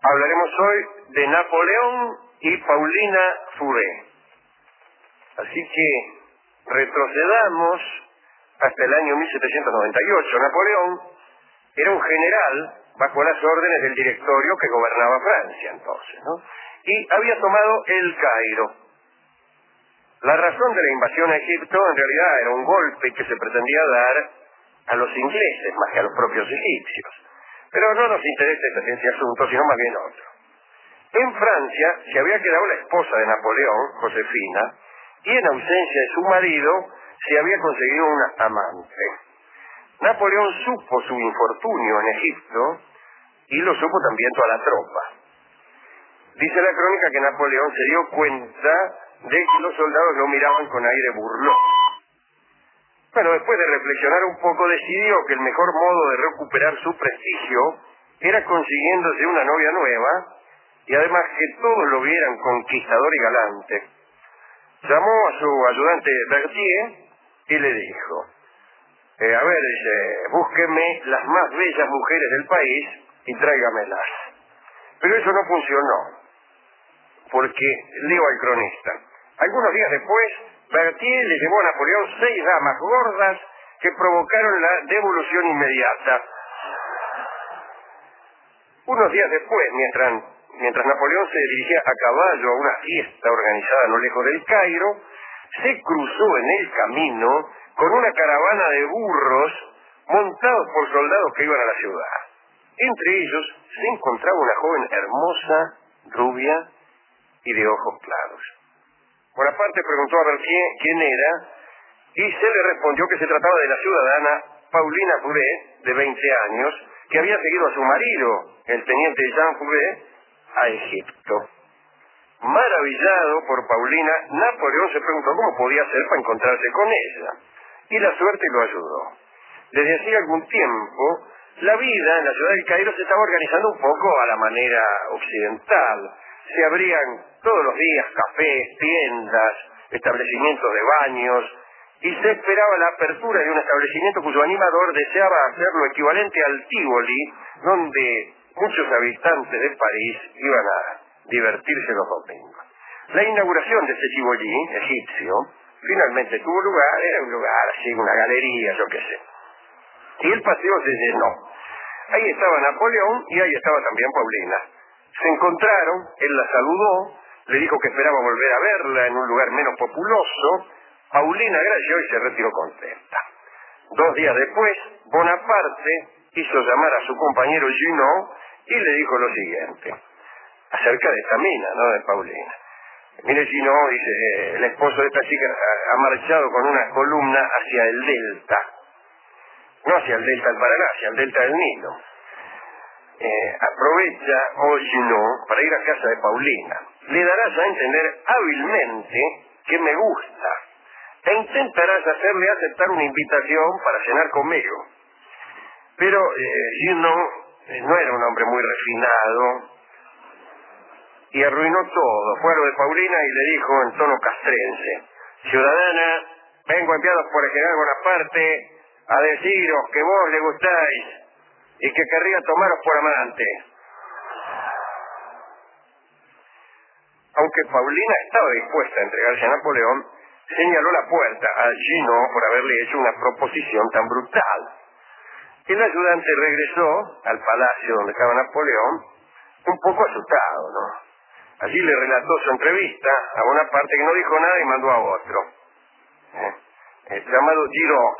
Hablaremos hoy de Napoleón y Paulina Fourré. Así que retrocedamos hasta el año 1798. Napoleón era un general bajo las órdenes del directorio que gobernaba Francia entonces, ¿no? Y había tomado El Cairo. La razón de la invasión a Egipto en realidad era un golpe que se pretendía dar a los ingleses más que a los propios egipcios. Pero no nos interesa ese asunto, sino más bien otro. En Francia se había quedado la esposa de Napoleón, Josefina, y en ausencia de su marido se había conseguido una amante. Napoleón supo su infortunio en Egipto y lo supo también toda la tropa. Dice la crónica que Napoleón se dio cuenta de que los soldados lo miraban con aire burlón. Bueno, después de reflexionar un poco, decidió que el mejor modo de recuperar su prestigio era consiguiéndose una novia nueva y además que todos lo vieran conquistador y galante. Llamó a su ayudante Berthier y le dijo, dice, búsqueme las más bellas mujeres del país y tráigamelas. Pero eso no funcionó, porque, leo al cronista, algunos días después, Berthier le llevó a Napoleón 6 damas gordas que provocaron la devolución inmediata. Unos días después, mientras Napoleón se dirigía a caballo a una fiesta organizada no lejos del Cairo, se cruzó en el camino con una caravana de burros montados por soldados que iban a la ciudad. Entre ellos se encontraba una joven hermosa, rubia y de ojos claros. Bonaparte preguntó a Berthier quién era y se le respondió que se trataba de la ciudadana Paulina Fourré, de 20 años, que había seguido a su marido, el teniente Jean Fourré, a Egipto. Maravillado por Paulina, Napoleón se preguntó cómo podía hacer para encontrarse con ella. Y la suerte lo ayudó. Desde hacía algún tiempo, la vida en la ciudad del Cairo se estaba organizando un poco a la manera occidental. Se abrían todos los días cafés, tiendas, establecimientos de baños, y se esperaba la apertura de un establecimiento cuyo animador deseaba hacer lo equivalente al Tívoli, donde muchos habitantes de París iban a divertirse los domingos. La inauguración de ese Tívoli egipcio finalmente tuvo lugar, era un lugar así, una galería, yo qué sé. Y el paseo se llenó. Ahí estaba Napoleón y ahí estaba también Paulina. Se encontraron, él la saludó, le dijo que esperaba volver a verla en un lugar menos populoso. Paulina agradeció y se retiró contenta. 2 días después, Bonaparte hizo llamar a su compañero Junot y le dijo lo siguiente, acerca de esta mina, ¿no?, de Paulina. Mire, Junot, dice, el esposo de esta chica ha marchado con una columna hacia el delta. No hacia el delta del Paraná, hacia el delta del Nilo. Aprovecha Junot para ir a casa de Paulina. Le darás a entender hábilmente que me gusta e intentarás hacerle aceptar una invitación para cenar conmigo. Pero Junot no era un hombre muy refinado y arruinó todo. Fue a lo de Paulina y le dijo en tono castrense, ciudadana, vengo enviado por el general Bonaparte a deciros que vos le gustáis y que querría tomaros por amante. Aunque Paulina estaba dispuesta a entregarse a Napoleón, señaló la puerta a Junot por haberle hecho una proposición tan brutal. El ayudante regresó al palacio donde estaba Napoleón, un poco asustado, ¿no? Allí le relató su entrevista a Bonaparte, que no dijo nada y mandó a otro, llamado Giraud.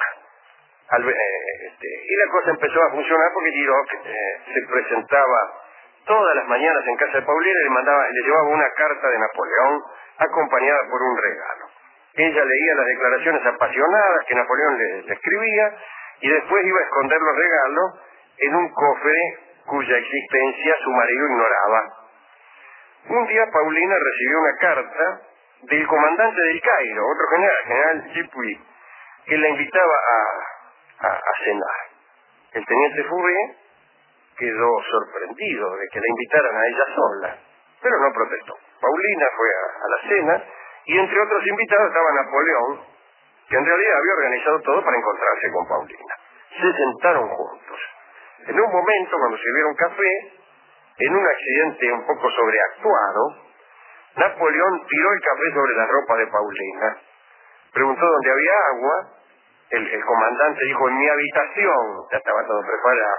Y la cosa empezó a funcionar porque Giraud se presentaba todas las mañanas en casa de Paulina y le llevaba una carta de Napoleón acompañada por un regalo. Ella leía las declaraciones apasionadas que Napoleón le escribía y después iba a esconder los regalos en un cofre cuya existencia su marido ignoraba. Un día Paulina recibió una carta del comandante del Cairo, otro general Dupuy, que la invitaba a cenar. El teniente Fourré quedó sorprendido de que la invitaran a ella sola, pero no protestó. Paulina fue a la cena y entre otros invitados estaba Napoleón, que en realidad había organizado todo para encontrarse con Paulina. Se sentaron juntos. En un momento, cuando sirvieron café, en un accidente un poco sobreactuado, Napoleón tiró el café sobre la ropa de Paulina, preguntó dónde había agua, el comandante dijo en mi habitación, ya estaba todo preparado.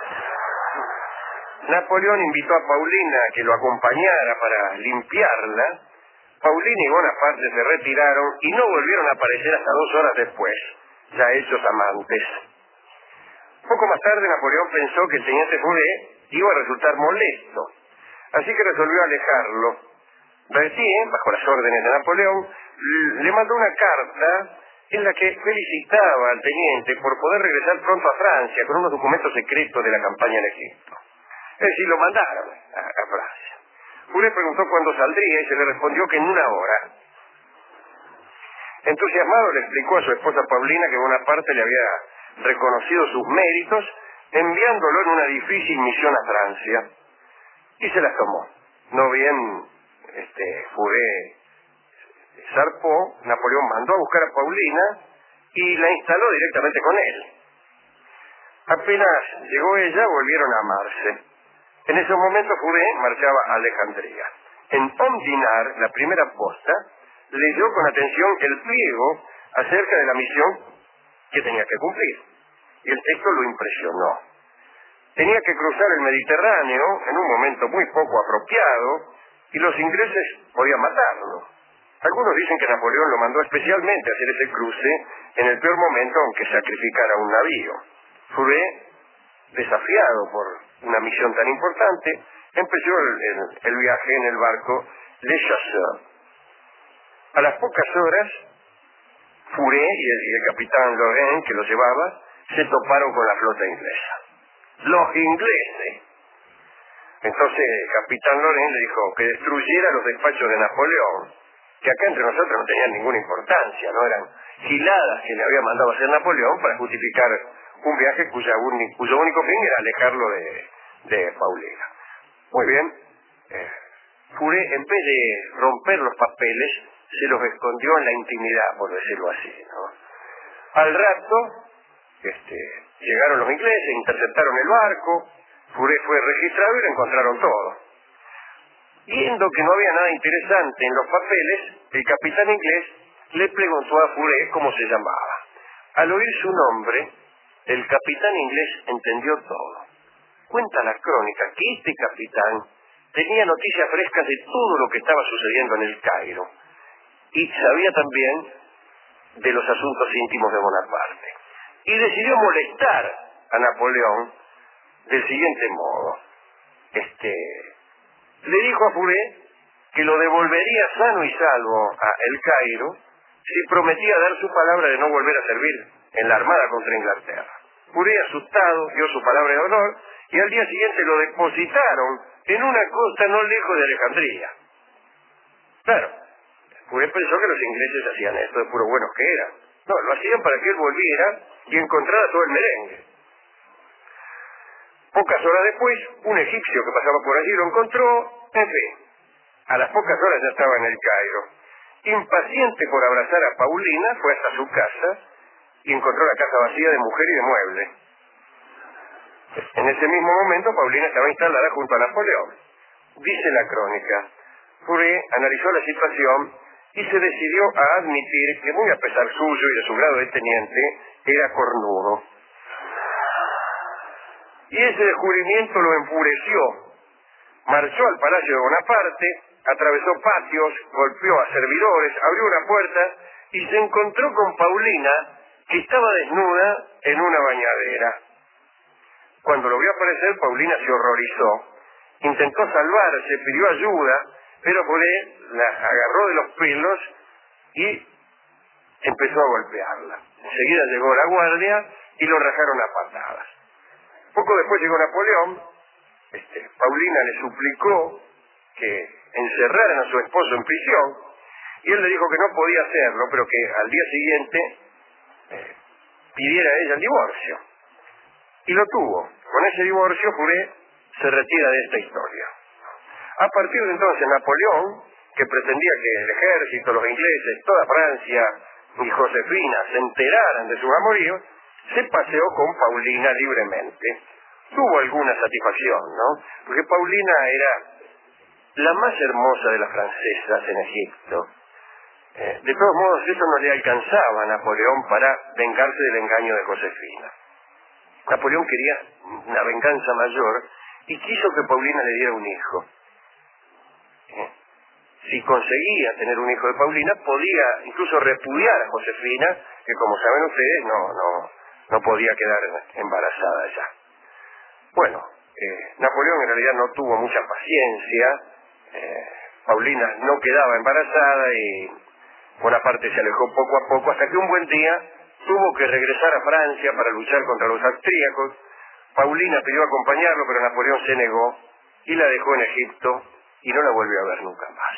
Napoleón invitó a Paulina a que lo acompañara para limpiarla. Paulina y Bonaparte se retiraron y no volvieron a aparecer hasta 2 horas después, ya hechos amantes. Poco más tarde Napoleón pensó que el teniente Fourré iba a resultar molesto, así que resolvió alejarlo. Berthier, bajo las órdenes de Napoleón, le mandó una carta en la que felicitaba al teniente por poder regresar pronto a Francia con unos documentos secretos de la campaña en Egipto. Es decir, lo mandaron a Francia. Fourré preguntó cuándo saldría y se le respondió que en 1 hora. Entusiasmado le explicó a su esposa Paulina que Bonaparte le había reconocido sus méritos enviándolo en una difícil misión a Francia. Y se las tomó. No bien Fourré zarpó, Napoleón mandó a buscar a Paulina y la instaló directamente con él. Apenas llegó ella, volvieron a amarse. En ese momento Fourré marchaba a Alejandría. En Omdinar, la primera posta, leyó con atención el pliego acerca de la misión que tenía que cumplir. Y el texto lo impresionó. Tenía que cruzar el Mediterráneo en un momento muy poco apropiado y los ingleses podían matarlo. Algunos dicen que Napoleón lo mandó especialmente a hacer ese cruce en el peor momento aunque sacrificara un navío. Fourré, desafiado por una misión tan importante, empezó el viaje en el barco Le Chasseur. A las pocas horas, Fourré y el capitán Lorraine, que lo llevaba, se toparon con la flota inglesa. Los ingleses. Entonces el capitán Lorraine le dijo que destruyera los despachos de Napoleón, que acá entre nosotros no tenían ninguna importancia, no eran giladas que le había mandado a hacer Napoleón para justificar un viaje cuyo único fin era alejarlo de Paulina. Muy bien, Fourré, en vez de romper los papeles, se los escondió en la intimidad, por decirlo así, ¿no? Al rato, llegaron los ingleses, interceptaron el barco, Fourré fue registrado y lo encontraron todo. Viendo que no había nada interesante en los papeles, el capitán inglés le preguntó a Fourré cómo se llamaba. Al oír su nombre, el capitán inglés entendió todo. Cuenta la crónica que este capitán tenía noticias frescas de todo lo que estaba sucediendo en el Cairo y sabía también de los asuntos íntimos de Bonaparte. Y decidió molestar a Napoleón del siguiente modo. Le dijo a Fourré que lo devolvería sano y salvo a El Cairo si prometía dar su palabra de no volver a servir en la armada contra Inglaterra. Fourré, asustado, dio su palabra de honor y al día siguiente lo depositaron en una costa no lejos de Alejandría. Claro, Fourré pensó que los ingleses hacían esto de puro buenos que eran. No, lo hacían para que él volviera y encontrara todo el merengue. Pocas horas después, un egipcio que pasaba por allí lo encontró. En fin, a las pocas horas ya estaba en el Cairo. Impaciente por abrazar a Paulina, fue hasta su casa y encontró la casa vacía de mujer y de mueble. En ese mismo momento, Paulina estaba instalada junto a Napoleón. Dice la crónica, Fourré analizó la situación y se decidió a admitir que, muy a pesar suyo y de su grado de teniente, era cornudo. Y ese descubrimiento lo enfureció. Marchó al palacio de Bonaparte, atravesó patios, golpeó a servidores, abrió una puerta y se encontró con Paulina, que estaba desnuda en una bañadera. Cuando lo vio aparecer, Paulina se horrorizó. Intentó salvarse, pidió ayuda, pero Fourré la agarró de los pelos y empezó a golpearla. Enseguida llegó la guardia y lo rajaron a patadas. Poco después llegó Napoleón. Paulina le suplicó que encerraran a su esposo en prisión y él le dijo que no podía hacerlo, pero que al día siguiente pidiera a ella el divorcio. Y lo tuvo. Con ese divorcio, Fourré se retira de esta historia. A partir de entonces, Napoleón, que pretendía que el ejército, los ingleses, toda Francia y Josefina se enteraran de sus amoríos, se paseó con Paulina libremente. tuvo alguna satisfacción, ¿no? Porque Paulina era la más hermosa de las francesas en Egipto. De todos modos, eso no le alcanzaba a Napoleón para vengarse del engaño de Josefina. Napoleón quería una venganza mayor y quiso que Paulina le diera un hijo. Si conseguía tener un hijo de Paulina, podía incluso repudiar a Josefina, que como saben ustedes, no podía quedar embarazada ya. Bueno, Napoleón en realidad no tuvo mucha paciencia. Paulina no quedaba embarazada y Bonaparte se alejó poco a poco hasta que un buen día tuvo que regresar a Francia para luchar contra los austríacos. Paulina pidió acompañarlo, pero Napoleón se negó y la dejó en Egipto y no la volvió a ver nunca más.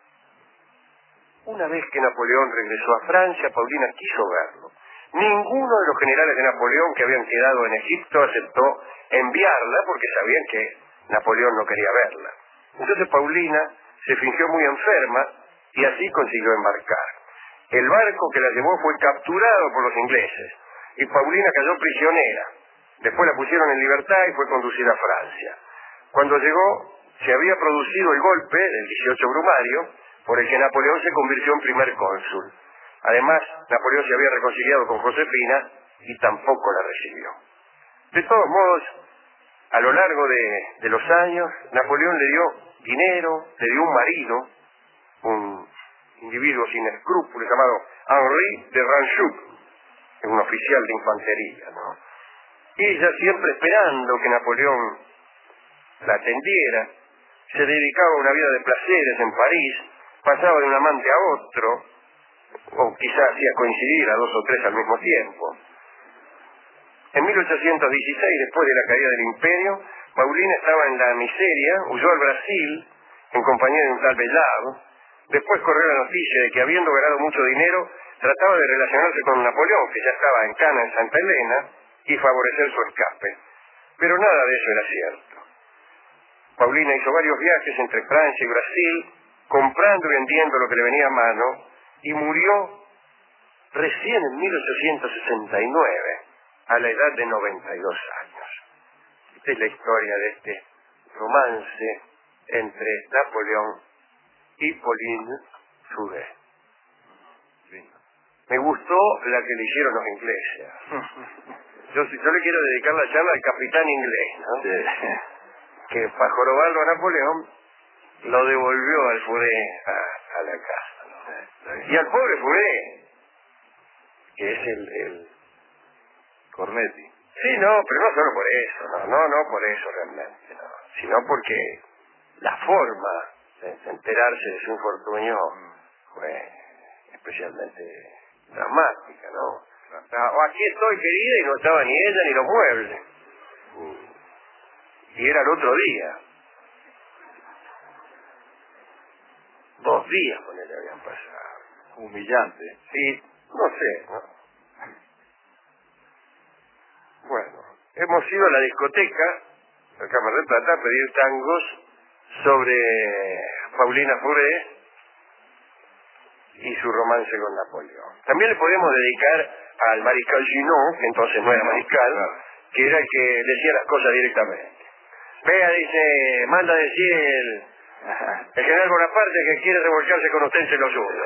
Una vez que Napoleón regresó a Francia, Paulina quiso verlo. Ninguno de los generales de Napoleón que habían quedado en Egipto aceptó enviarla porque sabían que Napoleón no quería verla. Entonces Paulina se fingió muy enferma y así consiguió embarcar. El barco que la llevó fue capturado por los ingleses y Paulina cayó prisionera. Después la pusieron en libertad y fue conducida a Francia. Cuando llegó, se había producido el golpe del 18 Brumario, por el que Napoleón se convirtió en primer cónsul. Además, Napoleón se había reconciliado con Josefina y tampoco la recibió. De todos modos, a lo largo de los años, Napoleón le dio dinero, le dio un marido, un individuo sin escrúpulos llamado Henri de Ranchuk, un oficial de infantería, ¿no? Y ella, siempre esperando que Napoleón la atendiera, se dedicaba a una vida de placeres en París, pasaba de un amante a otro, o quizás hacía coincidir a 2 o 3 al mismo tiempo. En 1816, después de la caída del imperio, Paulina estaba en la miseria, huyó al Brasil en compañía de un tal Bellard. Después corrió la noticia de que, habiendo ganado mucho dinero, trataba de relacionarse con Napoleón, que ya estaba en Cana, en Santa Elena, y favorecer su escape. Pero nada de eso era cierto. Paulina hizo varios viajes entre Francia y Brasil, comprando y vendiendo lo que le venía a mano, y murió recién en 1869, a la edad de 92 años. Esta es la historia de este romance entre Napoleón y Pauline Fouquet. Sí. Me gustó la que le hicieron los ingleses. Yo le quiero dedicar la charla al capitán inglés, ¿no? Sí. Que para jorobarlo a Napoleón lo devolvió al Fouquet a la casa, ¿no? Sí. Y al pobre Fouquet, que es el Cornetti. Sí, no, pero no solo por eso, no por eso realmente, no, sino porque la forma de enterarse de su infortunio fue especialmente dramática, ¿no? O aquí estoy, querida, y no estaba ni ella ni los muebles. Y era el otro día. 2 días con él habían pasado. Humillante. Sí, no sé, ¿no? Bueno, hemos ido a la discoteca, a Cámara de Plata, a pedir tangos sobre Paulina Fouquet y su romance con Napoleón. También le podemos dedicar al mariscal Junot, que entonces no era mariscal, que era el que decía las cosas directamente. Vea, dice, manda decir el general Bonaparte que quiere revolcarse con usted en Celosur.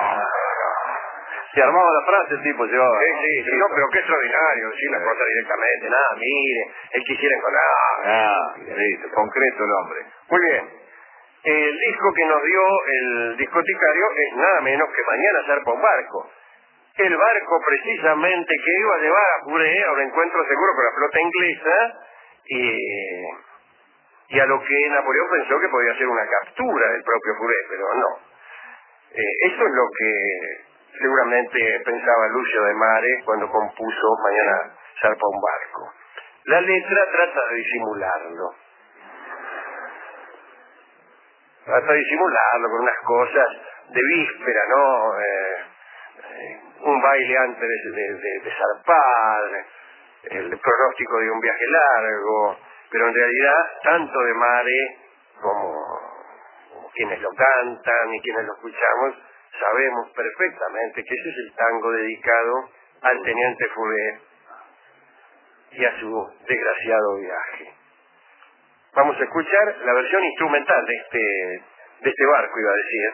Se armaba la frase, el tipo llevaba. Sí, no, pero qué extraordinario decir las cosas directamente. Nada, mire, él quisiera encontrar. Listo, concreto el hombre. Muy bien. El disco que nos dio el discoticario es nada menos que Mañana zarpa un barco. El barco precisamente que iba a llevar a Fouquet a un encuentro seguro con la flota inglesa y a lo que Napoleón pensó que podía ser una captura del propio Fouquet, pero no. Eso es lo que seguramente pensaba Lucio de Mare cuando compuso Mañana zarpa un barco. La letra trata de disimularlo. Trata de disimularlo con unas cosas de víspera, ¿no? Un baile antes de zarpar, el pronóstico de un viaje largo, pero en realidad tanto de Mare como quienes lo cantan y quienes lo escuchamos sabemos perfectamente que ese es el tango dedicado al teniente Fouquet y a su desgraciado viaje. Vamos a escuchar la versión instrumental de este barco, iba a decir,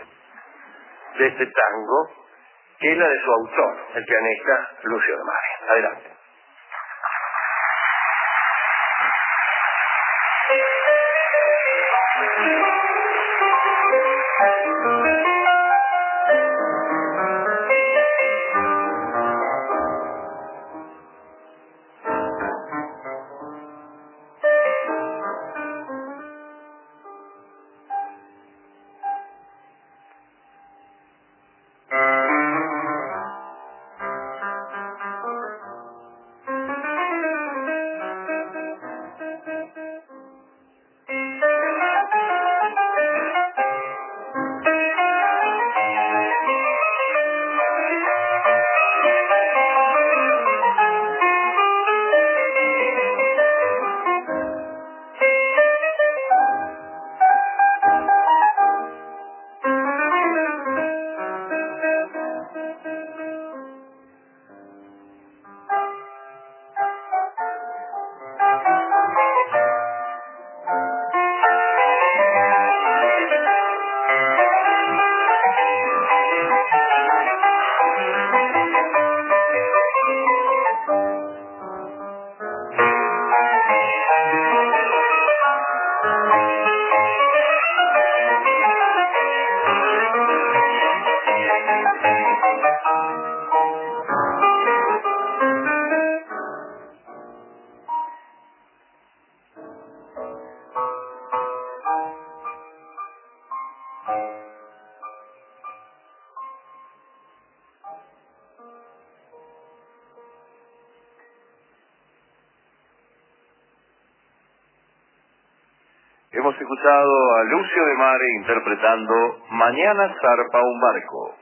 de este tango, que es la de su autor, el pianista Lucio de Mare. Adelante. Hemos escuchado a Lucio de Mare interpretando Mañana zarpa un barco.